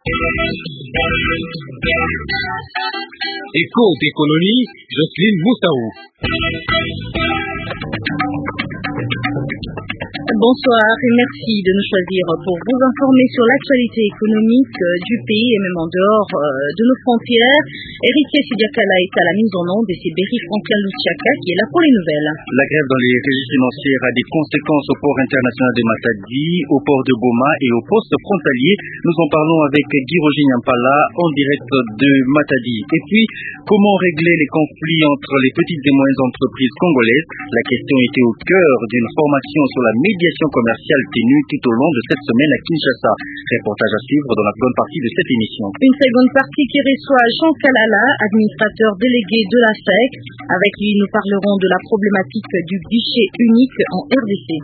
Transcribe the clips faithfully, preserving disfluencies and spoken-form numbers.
Écho d'économie, Jocelyne Moussaou. Bonsoir et merci de nous choisir pour vous informer sur l'actualité économique du pays et même en dehors de nos frontières. Héritier Sidiakala est à la mise en onde et c'est Berry Franklin Luciaka qui est là pour les nouvelles. La grève dans les régies financières a des conséquences au port international de Matadi, au port de Boma et au poste frontalier. Nous en parlons avec Guy Roger Nyampala en direct de Matadi. Et puis, comment régler les conflits entre les petites et moyennes entreprises congolaises? La question était au cœur d'une formation sur la médiation commerciale tenue tout au long de cette semaine à Kinshasa. Reportage à suivre dans la seconde partie de cette émission. Une seconde partie qui reçoit Jean Kalala, administrateur délégué de la S E C. Avec lui, nous parlerons de la problématique du guichet unique en R D C.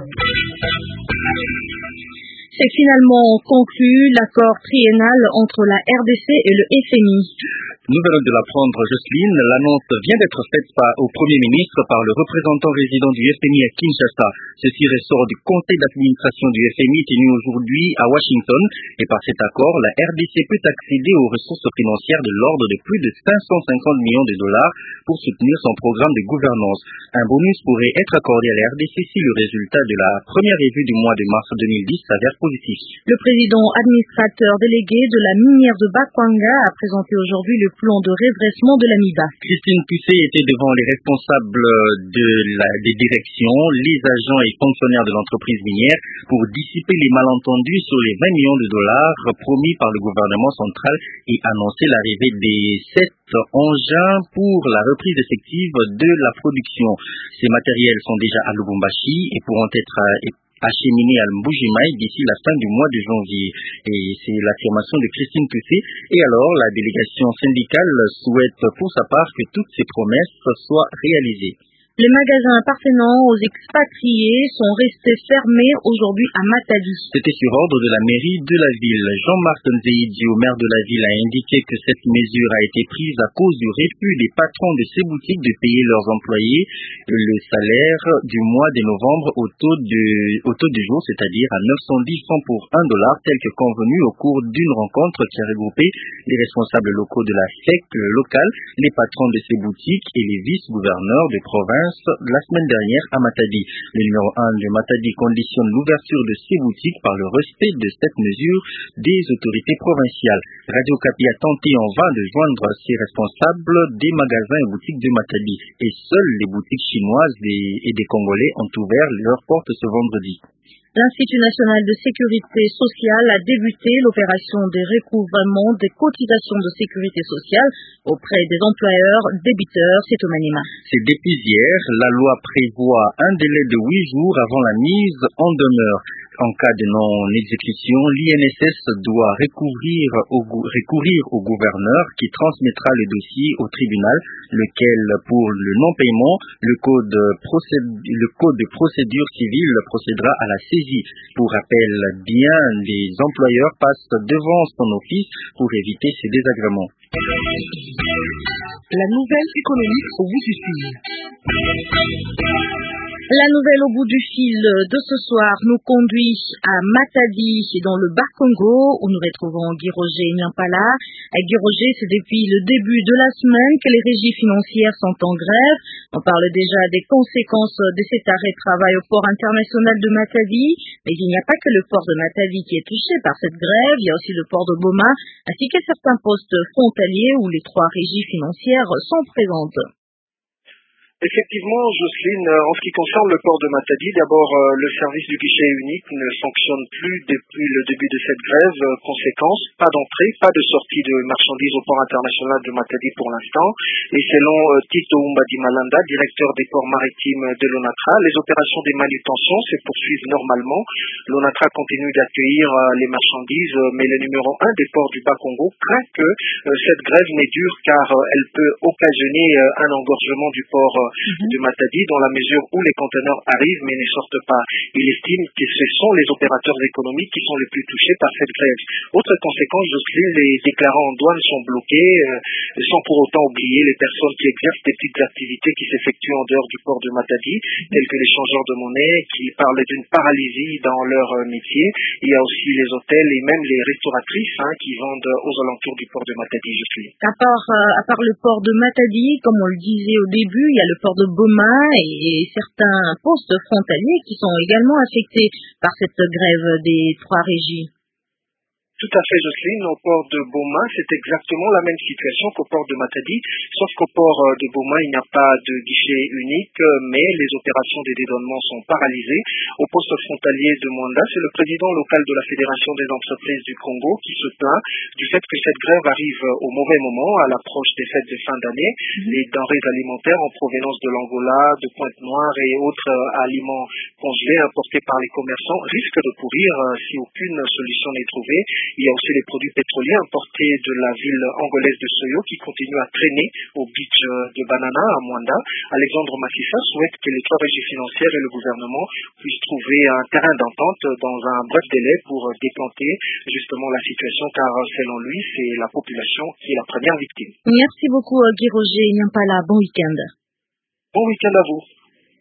C'est finalement conclu l'accord triennal entre la R D C et le F M I. Nous venons de l'apprendre, Jocelyne. L'annonce vient d'être faite par, au Premier ministre par le représentant résident du F M I à Kinshasa. Ceci ressort du conseil d'administration du F M I tenu aujourd'hui à Washington. Et par cet accord, la R D C peut accéder aux ressources financières de l'ordre de plus de cinq cent cinquante millions de dollars pour soutenir son programme de gouvernance. Un bonus pourrait être accordé à la R D C si le résultat de la première revue du mois de mars deux mille dix s'avère positif. Le président administrateur délégué de la minière de Bakwanga a présenté aujourd'hui le plan de redressement de la M I B A. Christine Pucé était devant les responsables de la, des directions, les agents et fonctionnaires de l'entreprise minière pour dissiper les malentendus sur les vingt millions de dollars promis par le gouvernement central et annoncer l'arrivée des sept engins pour la reprise effective de la production. Ces matériels sont déjà à Lubumbashi et pourront être acheminé à Mbujimaï d'ici la fin du mois de janvier. Et c'est l'affirmation de Christine Pucé. Et alors, la délégation syndicale souhaite pour sa part que toutes ces promesses soient réalisées. Les magasins appartenant aux expatriés sont restés fermés aujourd'hui à Matadi. C'était sur ordre de la mairie de la ville. Jean-Marc Nzeidi, au maire de la ville, a indiqué que cette mesure a été prise à cause du refus des patrons de ces boutiques de payer leurs employés le salaire du mois de novembre au taux de, au taux du jour, c'est-à-dire à neuf cent dix francs pour un dollar, tel que convenu au cours d'une rencontre qui a regroupé les responsables locaux de la S E C locale, les patrons de ces boutiques et les vice-gouverneurs de province la semaine dernière à Matadi. Le numéro un de Matadi conditionne l'ouverture de ces boutiques par le respect de cette mesure des autorités provinciales. Radio Kapi a tenté en vain de joindre ces responsables des magasins et boutiques de Matadi. Et seules les boutiques chinoises et des Congolais ont ouvert leurs portes ce vendredi. L'Institut national de sécurité sociale a débuté l'opération de recouvrement des cotisations de sécurité sociale auprès des employeurs débiteurs. C'est au Maniema. C'est depuis hier, la loi prévoit un délai de huit jours avant la mise en demeure. En cas de non-exécution, l'I N S S doit recourir au, recourir au gouverneur qui transmettra le dossier au tribunal, lequel, pour le non-paiement, le code, procéd, le code de procédure civile procédera à la saisie. Pour rappel, bien les employeurs passent devant son office pour éviter ces désagréments. La nouvelle économique au bout du fil. La nouvelle au bout du fil de ce soir nous conduit à Matadi, dans le Bas-Congo, où nous retrouvons Guy Roger Nyampala. Guy Roger, c'est depuis le début de la semaine que les régies financières sont en grève. On parle déjà des conséquences de cet arrêt de travail au port international de Matadi. Mais il n'y a pas que le port de Matadi qui est touché par cette grève, il y a aussi le port de Boma, ainsi que certains postes frontaliers où les trois régies financières sont présentes. Effectivement, Jocelyne, en ce qui concerne le port de Matadi, d'abord, euh, le service du guichet unique ne sanctionne plus depuis le début de cette grève. Euh, conséquence, pas d'entrée, pas de sortie de marchandises au port international de Matadi pour l'instant. Et selon euh, Tito Umbadi Malanda, directeur des ports maritimes de l'ONATRA, les opérations des manutentions se poursuivent normalement. L'ONATRA continue d'accueillir euh, les marchandises, euh, mais le numéro un des ports du Bas-Congo craint que euh, cette grève n'est dure car euh, elle peut occasionner euh, un engorgement du port euh, mm-hmm. de Matadi, dans la mesure où les conteneurs arrivent mais ne sortent pas. Il estime que ce sont les opérateurs économiques qui sont les plus touchés par cette grève. Autre conséquence, Jocelyne, les déclarants en douane sont bloqués, euh, sans pour autant oublier les personnes qui exercent des petites activités qui s'effectuent en dehors du port de Matadi, tels que les changeurs de monnaie, qui parlent d'une paralysie dans leur euh, métier. Il y a aussi les hôtels et même les restauratrices hein, qui vendent aux alentours du port de Matadi, Jocelyne. À part, euh, à part le port de Matadi, comme on le disait au début, il y a le port de Boma et, et certains postes frontaliers qui sont également affectés par cette grève des trois régies. Tout à fait, Jocelyne. Au port de Boma, c'est exactement la même situation qu'au port de Matadi, sauf qu'au port de Boma, il n'y a pas de guichet unique, mais les opérations des dédouanements sont paralysées. Au poste frontalier de Mwanda, c'est le président local de la Fédération des entreprises du Congo qui se plaint du fait que cette grève arrive au mauvais moment, à l'approche des fêtes de fin d'année. Mm-hmm. Les denrées alimentaires en provenance de l'Angola, de Pointe-Noire et autres aliments congelés importés par les commerçants risquent de pourrir si aucune solution n'est trouvée. Il y a aussi les produits pétroliers importés de la ville angolaise de Soyo qui continuent à traîner au beach de Banana à Mwanda. Alexandre Massissa souhaite que les trois régies financières et le gouvernement puissent trouver un terrain d'entente dans un bref délai pour décanter justement la situation, car selon lui, c'est la population qui est la première victime. Merci beaucoup Guy Roger Nyampala, bon week-end. Bon week-end à vous.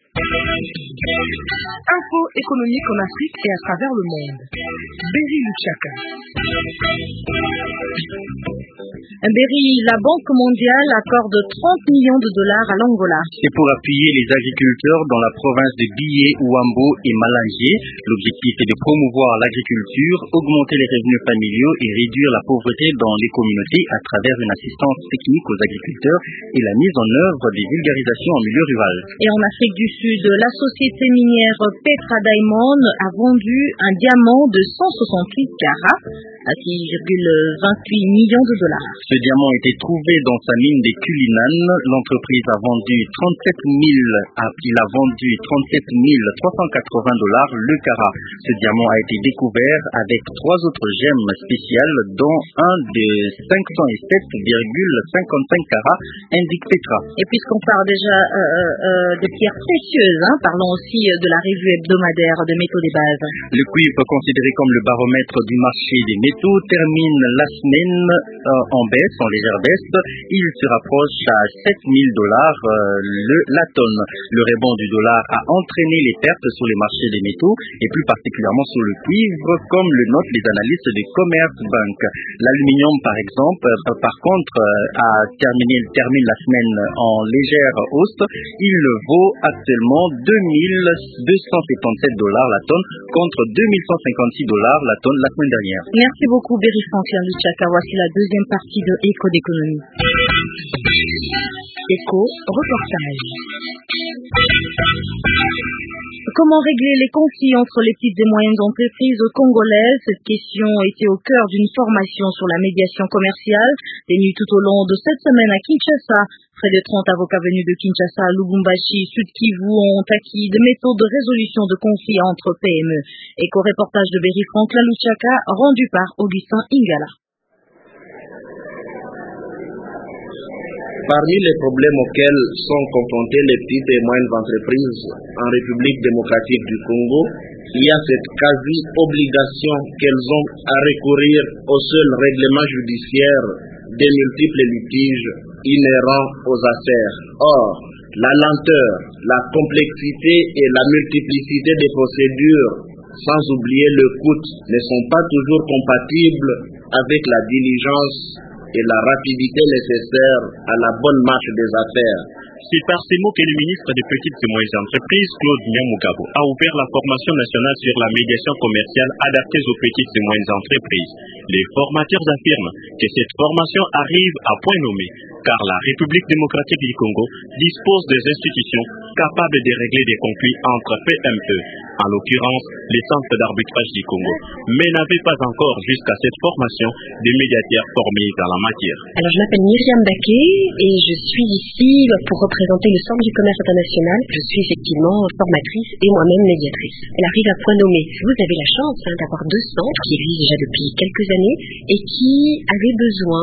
Info économique en Afrique et à travers le monde. Berry Luchaka. Berry, la Banque mondiale accorde trente millions de dollars à l'Angola. C'est pour appuyer les agriculteurs dans la province de Bié, Ouambo et Malangé. L'objectif est de promouvoir l'agriculture, augmenter les revenus familiaux et réduire la pauvreté dans les communautés à travers une assistance technique aux agriculteurs et la mise en œuvre des vulgarisations en milieu rural. Et en Afrique du Sud, la société minière Petra Diamond a vendu un diamant de cent soixante-huit carats à six virgule vingt-huit millions de dollars. Ce diamant était trouvé dans sa mine des Cullinan. L'entreprise a vendu trente-sept mille, il a vendu trente-sept mille trois cent quatre-vingts dollars le carat. Ce diamant a été découvert avec trois autres gemmes spéciales, dont un de cinq cent sept virgule cinquante-cinq carats, indique Petra. Et puisqu'on parle déjà euh, euh, de pierres précieuses, hein, parlons aussi de la revue hebdomadaire de métaux des bases. Le cuivre, considéré comme le baromètre du marché des métaux, termine la semaine euh, en baisse, en légère baisse. Il se rapproche à sept mille dollars euh, le, la tonne. Le rebond du dollar a entraîné les pertes sur les marchés des métaux et plus particulièrement sur le cuivre, comme le notent les analystes de Commerzbank. L'aluminium, par exemple, euh, par contre, euh, a terminé, termine la semaine en légère hausse. Il vaut actuellement deux mille deux cent soixante-dix-sept dollars la tonne contre deux mille cent cinquante-six dollars la tonne la semaine dernière. Merci beaucoup Berry Franklin Luchaka. Voici la deuxième partie de Éco d'économie. Éco reportage. Comment régler les conflits entre les petites et moyennes entreprises congolaises? Cette question était au cœur d'une formation sur la médiation commerciale tenue tout au long de cette semaine à Kinshasa. Près de trente avocats venus de Kinshasa, Lubumbashi, Sud Kivu ont acquis des méthodes de résolution de conflits entre P M E. Éco-reportage de Berry Franklin Luchaka, rendu par Augustin Ingala. Parmi les problèmes auxquels sont confrontées les petites et moyennes entreprises en République démocratique du Congo, il y a cette quasi-obligation qu'elles ont à recourir au seul règlement judiciaire des multiples litiges inhérents aux affaires. Or, la lenteur, la complexité et la multiplicité des procédures, sans oublier le coût, ne sont pas toujours compatibles avec la diligence et la rapidité nécessaire à la bonne marche des affaires. C'est par ces mots que le ministre des Petites et Moyennes Entreprises, Claude Nyamugabo, a ouvert la formation nationale sur la médiation commerciale adaptée aux petites et moyennes entreprises. Les formateurs affirment que cette formation arrive à point nommé, car la République démocratique du Congo dispose des institutions capables de régler des conflits entre P M E, en l'occurrence les centres d'arbitrage du Congo, mais n'avait pas encore jusqu'à cette formation des médiateurs formés dans la matière. Alors je m'appelle Myriam Baquet et je suis ici pour représenter le Centre du commerce international. Je suis effectivement formatrice et moi-même médiatrice. Elle arrive à point nommé. Vous avez la chance hein, d'avoir deux centres qui existent déjà depuis quelques années et qui avaient besoin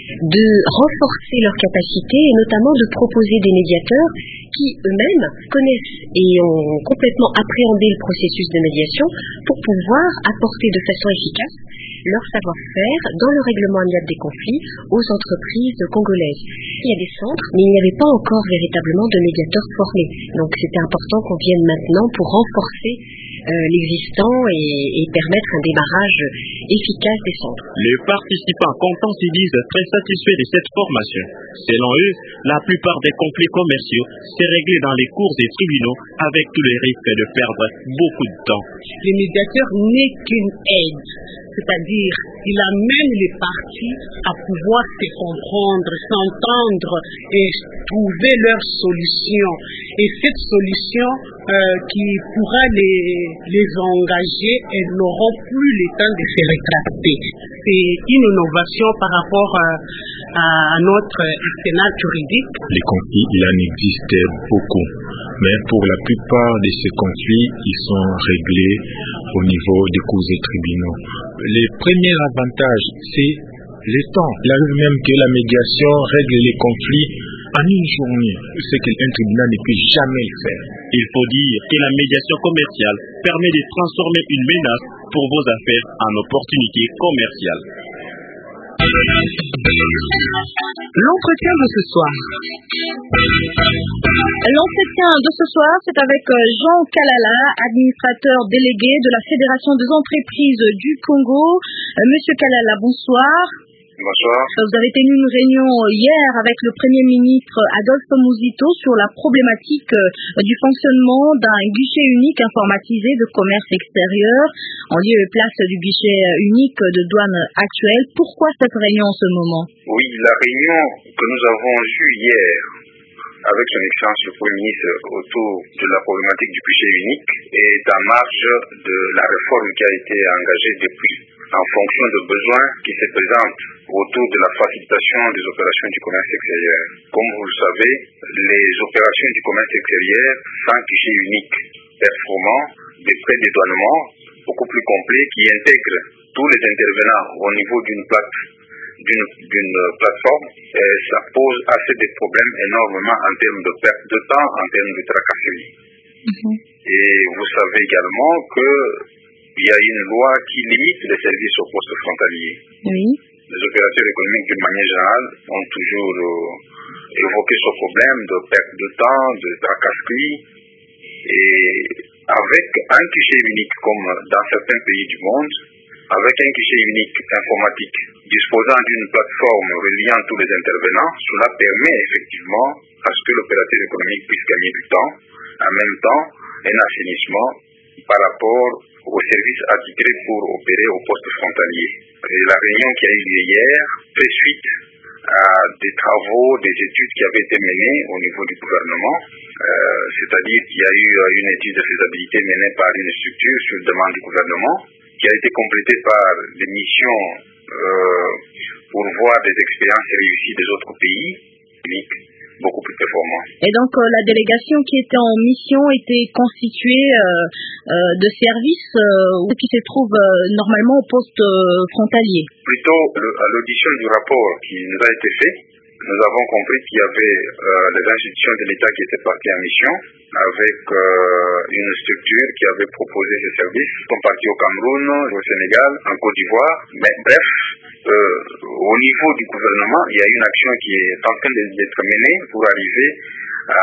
de renforcer leurs capacités et notamment de proposer des médiateurs qui eux-mêmes connaissent et ont complètement appréhendé le processus de médiation pour pouvoir apporter de façon efficace leur savoir-faire dans le règlement amiable des conflits aux entreprises congolaises. Il y a des centres, mais il n'y avait pas encore véritablement de médiateurs formés. Donc c'était important qu'on vienne maintenant pour renforcer euh, l'existant et, et permettre un démarrage efficace des centres. Les participants contents se disent très satisfaits de cette formation. Selon eux, la plupart des conflits commerciaux s'est réglé dans les cours des tribunaux avec tous les risques de perdre beaucoup de temps. Le médiateur n'est qu'une aide, c'est-à-dire il amène les parties à pouvoir se comprendre, s'entendre et trouver leur solution. Et cette solution euh, qui pourra les, les engager, elles n'auront plus le temps de se rétracter. C'est une innovation par rapport à, à notre arsenal juridique. Les conflits, il en existe beaucoup, mais pour la plupart de ces conflits, ils sont réglés au niveau des cours et tribunaux. Les premiers avantages, c'est le temps. Il arrive même que la médiation règle les conflits en une journée, ce qu'un tribunal ne peut jamais faire. Il faut dire que la médiation commerciale permet de transformer une menace pour vos affaires en opportunité commerciale. L'entretien de ce soir. L'entretien de ce soir, c'est avec Jean Kalala, administrateur délégué de la Fédération des entreprises du Congo. Monsieur Kalala, bonsoir. Bonsoir. Vous avez tenu une réunion hier avec le Premier ministre Adolphe Muzito sur la problématique du fonctionnement d'un guichet unique informatisé de commerce extérieur en lieu et place du guichet unique de douane actuel. Pourquoi cette réunion en ce moment? Oui, la réunion que nous avons eue hier avec son Excellence le Premier ministre autour de la problématique du guichet unique est en marge de la réforme qui a été engagée depuis en fonction de besoins qui se présentent autour de la facilitation des opérations du commerce extérieur. Comme vous le savez, les opérations du commerce extérieur sans guichet unique performant, des frais de dédouanement beaucoup plus complets qui intègrent tous les intervenants au niveau d'une plate, d'une, d'une plateforme, et ça pose assez de problèmes énormément en termes de perte de temps, en termes de tracasserie. Mm-hmm. Et vous savez également que il y a une loi qui limite les services aux postes frontaliers. Oui. Les opérateurs économiques, d'une manière générale, ont toujours euh, évoqué ce problème de perte de temps, de tracasserie. Et avec un guichet unique, comme dans certains pays du monde, avec un guichet unique informatique disposant d'une plateforme reliant tous les intervenants, cela permet effectivement à ce que l'opérateur économique puisse gagner du temps, en même temps un assainissement par rapport aux services attitrés pour opérer au poste frontalier. Et la réunion qui a eu lieu hier fait suite à des travaux, des études qui avaient été menées au niveau du gouvernement, euh, c'est-à-dire qu'il y a eu une étude de faisabilité menée par une structure sur demande du gouvernement, qui a été complétée par des missions euh, pour voir des expériences réussies des autres pays, beaucoup plus performants. Et donc euh, la délégation qui était en mission était constituée euh, euh, de services euh, qui se trouvent euh, normalement au poste euh, frontalier. Plutôt le, à l'audition du rapport qui nous a été fait, nous avons compris qu'il y avait euh, les institutions de l'État qui étaient parties en mission avec euh, une structure qui avait proposé ces services. Ils sont partis au Cameroun, au Sénégal, en Côte d'Ivoire. Mais bref, euh, au niveau du gouvernement, il y a une action qui est en train d'être menée pour arriver à,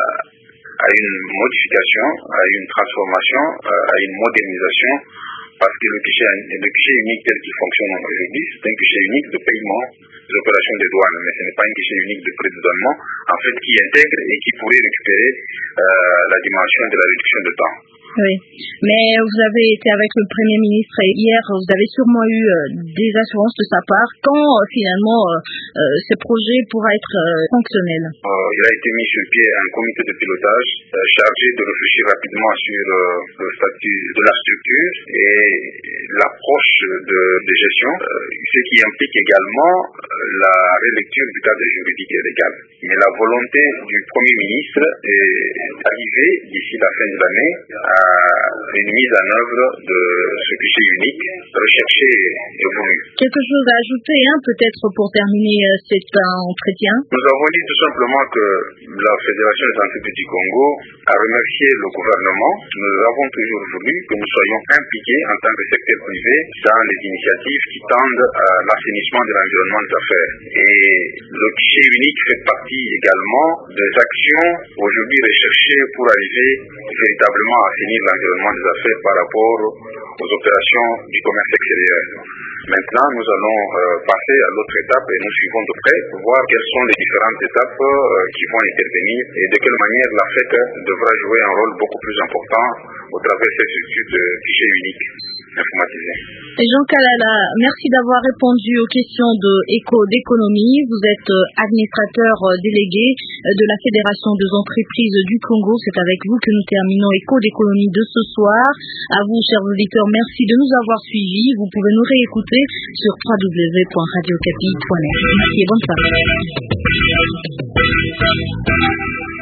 à une modification, à une transformation, à une modernisation, parce que le guichet, le guichet unique tel qu'il fonctionne aujourd'hui, c'est un guichet unique de paiement des opérations de douane, mais ce n'est pas un guichet unique de prédédouanement, en fait, qui intègre et qui pourrait récupérer euh, la dimension de la réduction de temps. Oui, mais vous avez été avec le Premier ministre hier, vous avez sûrement eu euh, des assurances de sa part. Quand euh, finalement euh, euh, ce projet pourra être euh, fonctionnel? euh, Il a été mis sur pied un comité de pilotage euh, chargé de réfléchir rapidement sur euh, le statut de la structure et l'approche de, de gestion, euh, ce qui implique également la relecture du cadre juridique et légal. Mais la volonté du Premier ministre est d'arriver d'ici la fin de l'année à une mise en œuvre de ce guichet unique recherché et voulu. Quelque chose à ajouter, hein, peut-être pour terminer euh, cet euh, entretien? Nous avons dit tout simplement que la Fédération des entreprises du Congo a remercié le gouvernement. Nous avons toujours voulu que nous soyons impliqués en tant que secteur privé dans les initiatives qui tendent à l'assainissement de l'environnement des affaires. Et le guichet unique fait partie également des actions aujourd'hui recherchées pour arriver véritablement à assainir l'environnement des affaires par rapport aux opérations du commerce extérieur. Maintenant, nous allons euh, passer à l'autre étape et nous suivons de près pour voir quelles sont les différentes étapes euh, qui vont intervenir et de quelle manière la F E C devra jouer un rôle beaucoup plus important au travers de cette structure de guichet unique informatisé. Jean Kalala, merci d'avoir répondu aux questions de Éco d'économie. Vous êtes administrateur délégué de la Fédération des entreprises du Congo. C'est avec vous que nous terminons Éco d'économie de ce soir. À vous, chers auditeurs, merci de nous avoir suivis. Vous pouvez nous réécouter sur w w w point radio capi point net. Merci et bonne soirée.